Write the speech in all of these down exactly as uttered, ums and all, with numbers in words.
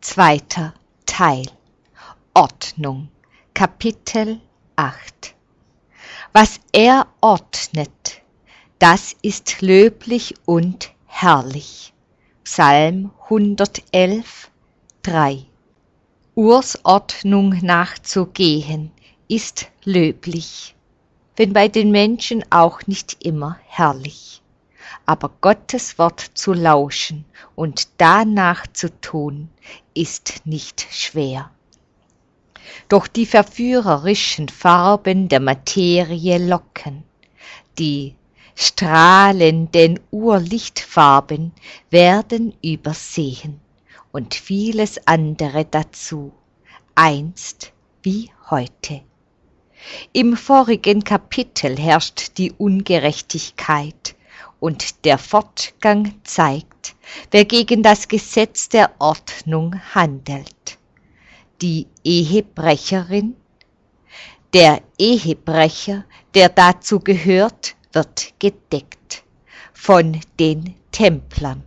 Zweiter Teil. Ordnung. Kapitel acht. Was er ordnet, das ist löblich und herrlich. Psalm hundertelf, drei. Urs Ordnung nachzugehen ist löblich, wenn bei den Menschen auch nicht immer herrlich. Aber Gottes Wort zu lauschen und danach zu tun, ist nicht schwer. Doch die verführerischen Farben der Materie locken, die strahlenden Urlichtfarben werden übersehen und vieles andere dazu, einst wie heute. Im vorigen Kapitel herrscht die Ungerechtigkeit, und der Fortgang zeigt, wer gegen das Gesetz der Ordnung handelt. Die Ehebrecherin, der Ehebrecher, der dazu gehört, wird gedeckt von den Templern.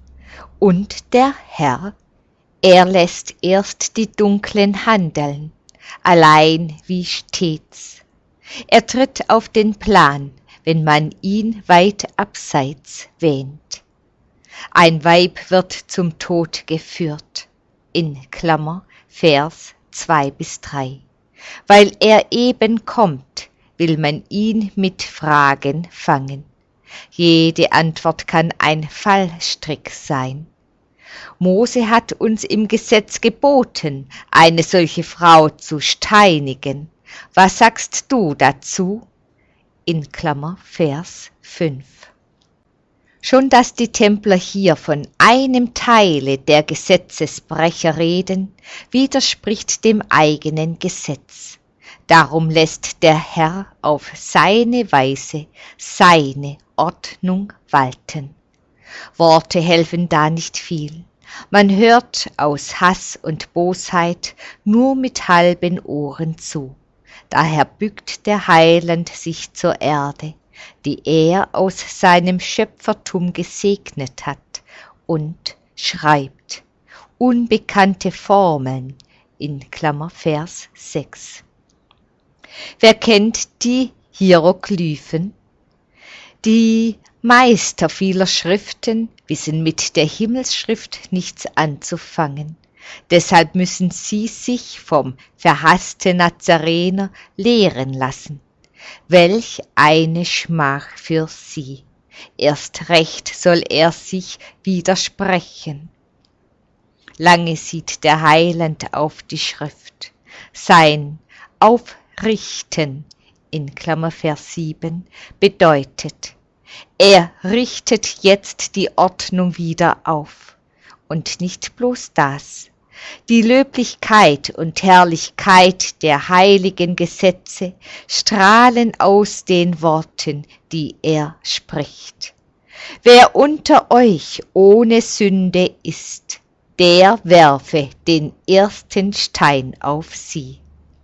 Und der Herr, er lässt erst die Dunklen handeln, allein wie stets. Er tritt auf den Plan, wenn man ihn weit abseits wähnt. Ein Weib wird zum Tod geführt, in Klammer, Vers zwei bis drei. Weil er eben kommt, will man ihn mit Fragen fangen. Jede Antwort kann ein Fallstrick sein. Mose hat uns im Gesetz geboten, eine solche Frau zu steinigen. Was sagst du dazu? In Klammer, Vers fünf. Schon dass die Templer hier von einem Teile der Gesetzesbrecher reden, widerspricht dem eigenen Gesetz. Darum lässt der Herr auf seine Weise seine Ordnung walten. Worte helfen da nicht viel. Man hört aus Hass und Bosheit nur mit halben Ohren zu. Daher bückt der Heiland sich zur Erde, die er aus seinem Schöpfertum gesegnet hat, und schreibt unbekannte Formeln in Klammer Vers sechs. Wer kennt die Hieroglyphen? Die Meister vieler Schriften wissen mit der Himmelsschrift nichts anzufangen. Deshalb müssen sie sich vom verhassten Nazarener lehren lassen. Welch eine Schmach für sie! Erst recht soll er sich widersprechen. Lange sieht der Heiland auf die Schrift. Sein Aufrichten in Klammer Vers sieben bedeutet, er richtet jetzt die Ordnung wieder auf. Und nicht bloß das. Die Löblichkeit und Herrlichkeit der heiligen Gesetze strahlen aus den Worten, die er spricht. Wer unter euch ohne Sünde ist, der werfe den ersten Stein auf sie.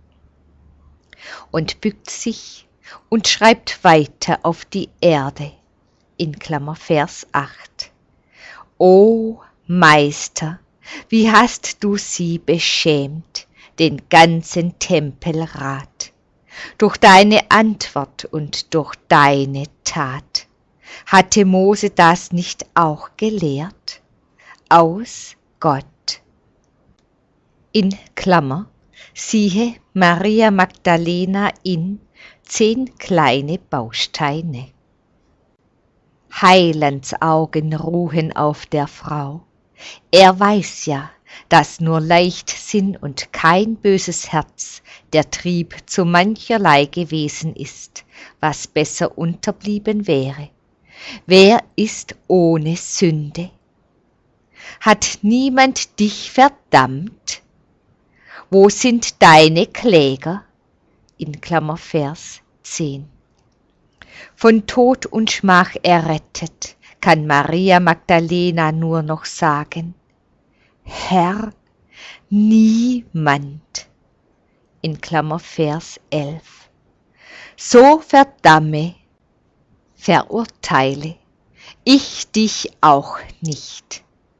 Und bückt sich und schreibt weiter auf die Erde, in Klammer Vers acht. O Meister, wie hast du sie beschämt, den ganzen Tempelrat, durch deine Antwort und durch deine Tat. Hatte Mose das nicht auch gelehrt? Aus Gott. In Klammer, siehe Maria Magdalena in zehn kleine Bausteine. Heilandsaugen ruhen auf der Frau. Er weiß ja, dass nur Leichtsinn und kein böses Herz der Trieb zu mancherlei gewesen ist, was besser unterblieben wäre. Wer ist ohne Sünde? Hat niemand dich verdammt? Wo sind deine Kläger? In Klammer Vers zehn. Von Tod und Schmach errettet, kann Maria Magdalena nur noch sagen, Herr, niemand, in Klammer Vers elf. So verdamme, verurteile ich dich auch nicht.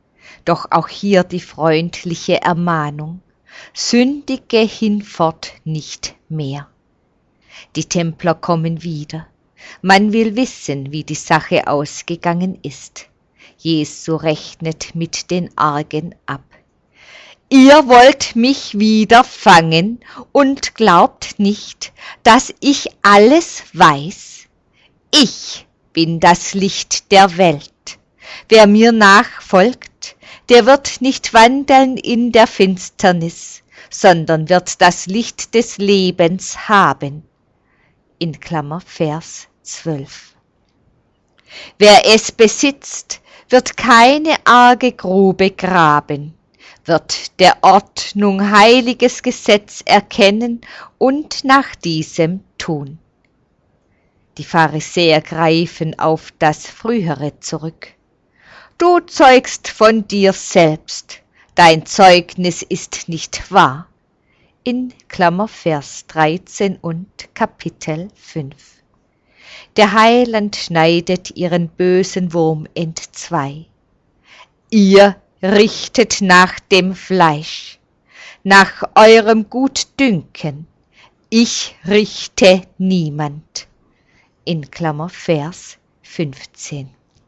Doch auch hier die freundliche Ermahnung: Sündige hinfort nicht mehr. Die Templer kommen wieder. Man will wissen, wie die Sache ausgegangen ist. Jesu rechnet mit den Argen ab. Ihr wollt mich wieder fangen und glaubt nicht, dass ich alles weiß. Ich bin das Licht der Welt. Wer mir nachfolgt, der wird nicht wandeln in der Finsternis, sondern wird das Licht des Lebens haben. In Klammer Vers zwölf. Wer es besitzt, wird keine arge Grube graben, wird der Ordnung heiliges Gesetz erkennen und nach diesem tun. Die Pharisäer greifen auf das Frühere zurück. Du zeugst von dir selbst, dein Zeugnis ist nicht wahr. In Klammer Vers dreizehn und Kapitel fünf. Der Heiland schneidet ihren bösen Wurm entzwei. Ihr richtet nach dem Fleisch, nach eurem Gutdünken. Ich richte niemand. In Klammer Vers fünfzehn.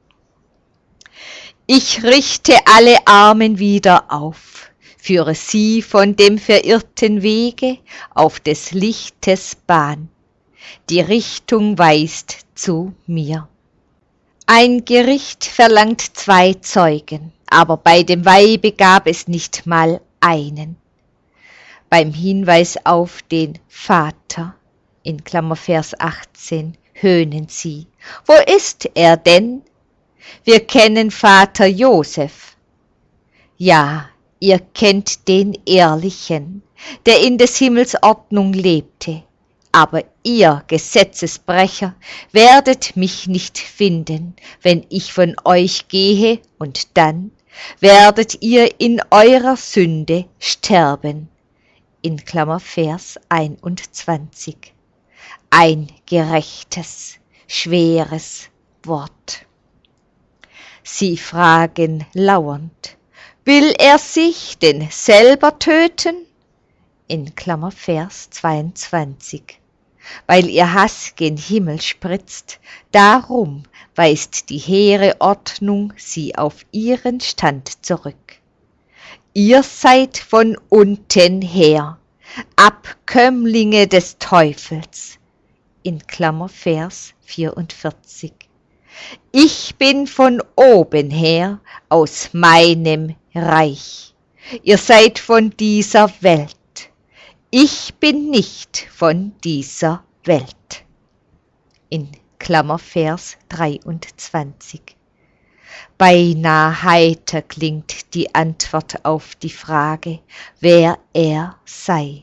Ich richte alle Armen wieder auf, führe sie von dem verirrten Wege auf des Lichtes Bahn. Die Richtung weist zu mir. Ein Gericht verlangt zwei Zeugen, aber bei dem Weibe gab es nicht mal einen. Beim Hinweis auf den Vater, in Klammer Vers achtzehn, höhnen sie. Wo ist er denn? Wir kennen Vater Josef. Ja, ihr kennt den Ehrlichen, der in des Himmels Ordnung lebte. Aber ihr Gesetzesbrecher werdet mich nicht finden, wenn ich von euch gehe, und dann werdet ihr in eurer Sünde sterben. In Klammer Vers einundzwanzig. Ein gerechtes, schweres Wort. Sie fragen lauernd: Will er sich denn selber töten? In Klammer Vers zweiundzwanzig. Weil ihr Hass gen Himmel spritzt, darum weist die hehre Ordnung sie auf ihren Stand zurück. Ihr seid von unten her, Abkömmlinge des Teufels. In Klammer Vers vierundvierzig. Ich bin von oben her, aus meinem Reich. Ihr seid von dieser Welt. Ich bin nicht von dieser Welt. In Klammer Vers dreiundzwanzig. Beinahe heiter klingt die Antwort auf die Frage, wer er sei.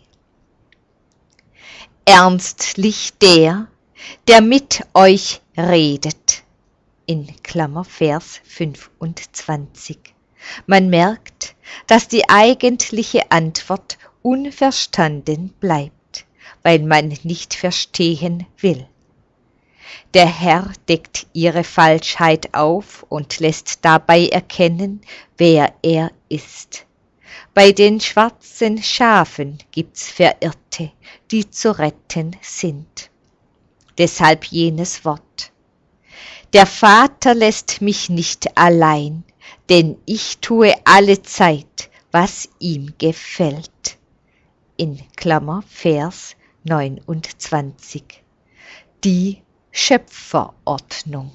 Ernstlich der, der mit euch redet. In Klammer Vers fünfundzwanzig. Man merkt, dass die eigentliche Antwort unverstanden bleibt, weil man nicht verstehen will. Der Herr deckt ihre Falschheit auf und lässt dabei erkennen, wer er ist. Bei den schwarzen Schafen gibt's Verirrte, die zu retten sind. Deshalb jenes Wort: Der Vater lässt mich nicht allein, denn ich tue allezeit, was ihm gefällt. In Klammer Vers neunundzwanzig. Die Schöpferordnung.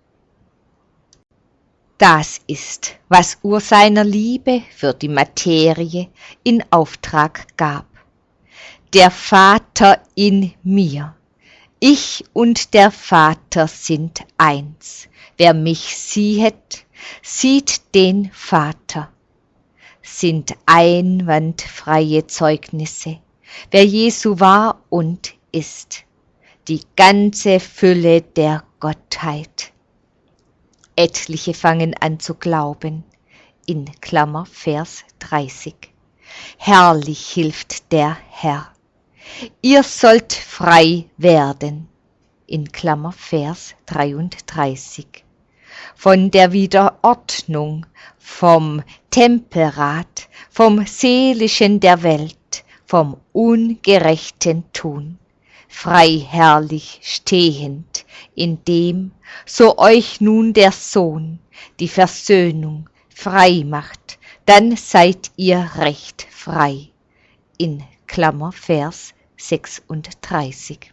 Das ist, was Ur seiner Liebe für die Materie in Auftrag gab. Der Vater in mir. Ich und der Vater sind eins. Wer mich siehet, sieht den Vater. Sind einwandfreie Zeugnisse, wer Jesu war und ist, die ganze Fülle der Gottheit. Etliche fangen an zu glauben, in Klammer Vers dreißig. Herrlich hilft der Herr. Ihr sollt frei werden, in Klammer Vers dreiunddreißig. von der Wiederordnung, vom Tempelrat, vom Seelischen der Welt, vom ungerechten Tun, frei herrlich stehend, in dem, so euch nun der Sohn die Versöhnung frei macht, dann seid ihr recht frei. In Klammer Vers sechsunddreißig.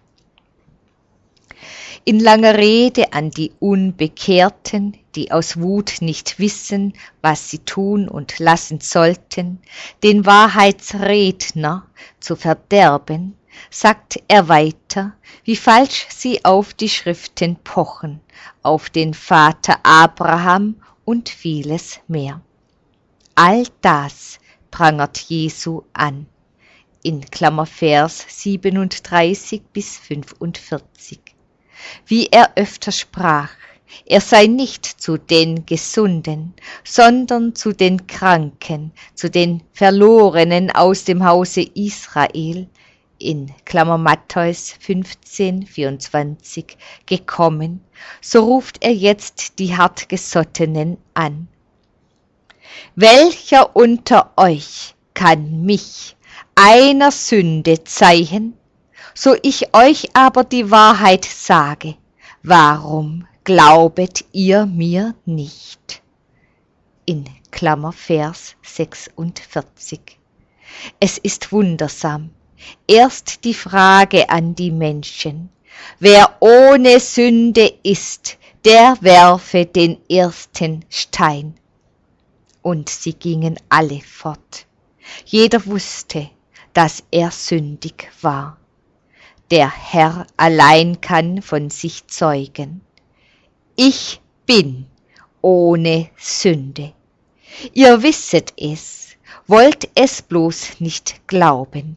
In langer Rede an die Unbekehrten, die aus Wut nicht wissen, was sie tun und lassen sollten, den Wahrheitsredner zu verderben, sagt er weiter, wie falsch sie auf die Schriften pochen, auf den Vater Abraham und vieles mehr. All das prangert Jesu an, in Klammer Vers siebenunddreißig bis fünfundvierzig. Wie er öfter sprach, er sei nicht zu den Gesunden, sondern zu den Kranken, zu den Verlorenen aus dem Hause Israel, in Klammer Matthäus fünfzehn, vierundzwanzig, gekommen, so ruft er jetzt die Hartgesottenen an. Welcher unter euch kann mich einer Sünde zeihen? So ich euch aber die Wahrheit sage, warum glaubet ihr mir nicht? In Klammer Vers sechsundvierzig. Es ist wundersam. Erst die Frage an die Menschen, wer ohne Sünde ist, der werfe den ersten Stein. Und sie gingen alle fort. Jeder wusste, dass er sündig war. Der Herr allein kann von sich zeugen. Ich bin ohne Sünde. Ihr wisset es, wollt es bloß nicht glauben.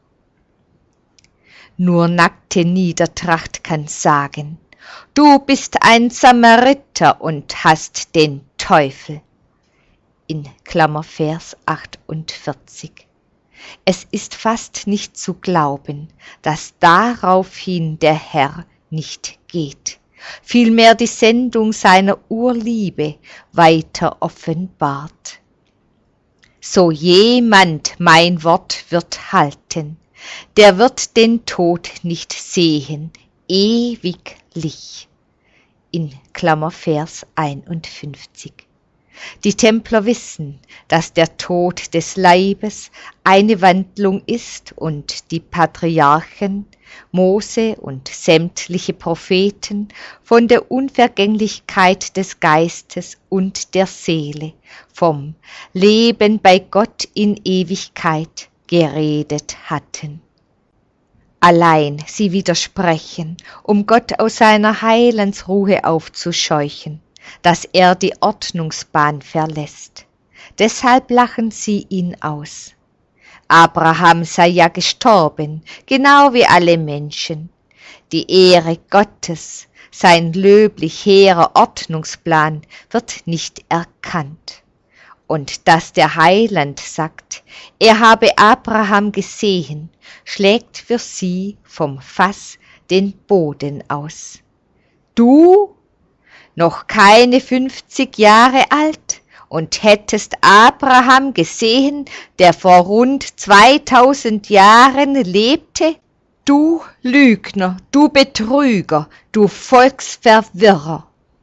Nur nackte Niedertracht kann sagen, du bist ein Samariter und hast den Teufel. In Klammer Vers achtundvierzig. Es ist fast nicht zu glauben, dass daraufhin der Herr nicht geht, vielmehr die Sendung seiner Urliebe weiter offenbart. So jemand mein Wort wird halten, der wird den Tod nicht sehen, ewiglich. In Klammer Vers einundfünfzig. Die Templer wissen, dass der Tod des Leibes eine Wandlung ist und die Patriarchen, Mose und sämtliche Propheten von der Unvergänglichkeit des Geistes und der Seele, vom Leben bei Gott in Ewigkeit geredet hatten. Allein sie widersprechen, um Gott aus seiner Heilandsruhe aufzuscheuchen, dass er die Ordnungsbahn verlässt. Deshalb lachen sie ihn aus. Abraham sei ja gestorben, genau wie alle Menschen. Die Ehre Gottes, sein löblich hehrer Ordnungsplan wird nicht erkannt. Und dass der Heiland sagt, er habe Abraham gesehen, schlägt für sie vom Fass den Boden aus. Du, noch keine fünfzig Jahre alt, und hättest Abraham gesehen, der vor rund zweitausend Jahren lebte? Du Lügner, du Betrüger, du Volksverwirrer!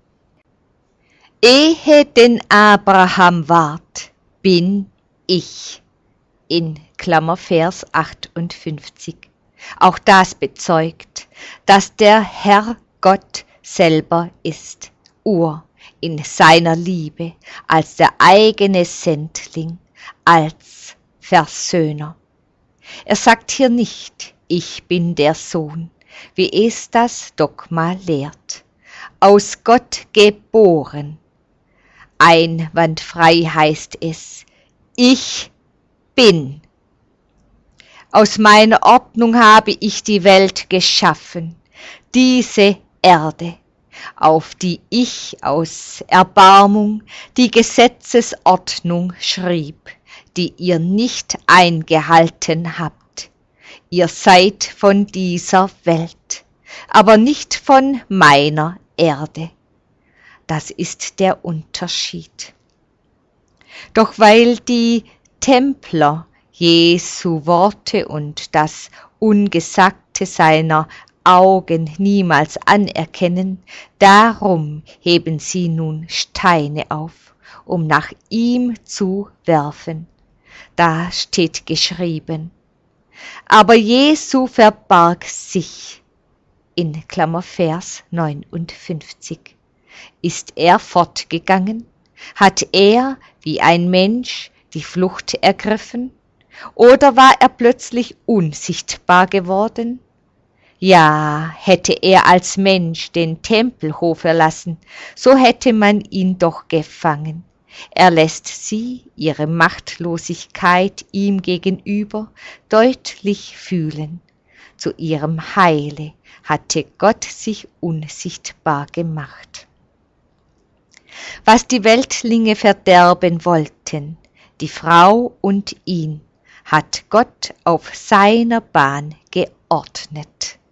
Ehe denn Abraham ward, bin ich. In Klammer Vers achtundfünfzig. Auch das bezeugt, dass der Herr Gott selber ist, Ur in seiner Liebe, als der eigene Sendling, als Versöhner. Er sagt hier nicht, ich bin der Sohn, wie es das Dogma lehrt, aus Gott geboren. Einwandfrei heißt es, ich bin. Aus meiner Ordnung habe ich die Welt geschaffen, diese Erde, auf die ich aus Erbarmung die Gesetzesordnung schrieb, die ihr nicht eingehalten habt. Ihr seid von dieser Welt, aber nicht von meiner Erde. das ist der Unterschied. Doch weil die Templer Jesu Worte und das Ungesagte seiner Augen niemals anerkennen, darum heben sie nun Steine auf, um nach ihm zu werfen. Da steht geschrieben: Aber Jesu verbarg sich, in Klammer Vers neunundfünfzig. Ist er fortgegangen? Hat er, wie ein Mensch, die Flucht ergriffen? Oder war er plötzlich unsichtbar geworden? Ja, hätte er als Mensch den Tempelhof verlassen, so hätte man ihn doch gefangen. Er lässt sie, ihre Machtlosigkeit ihm gegenüber, deutlich fühlen. Zu ihrem Heile hatte Gott sich unsichtbar gemacht. Was die Weltlinge verderben wollten, die Frau und ihn, hat Gott auf seiner Bahn geordnet.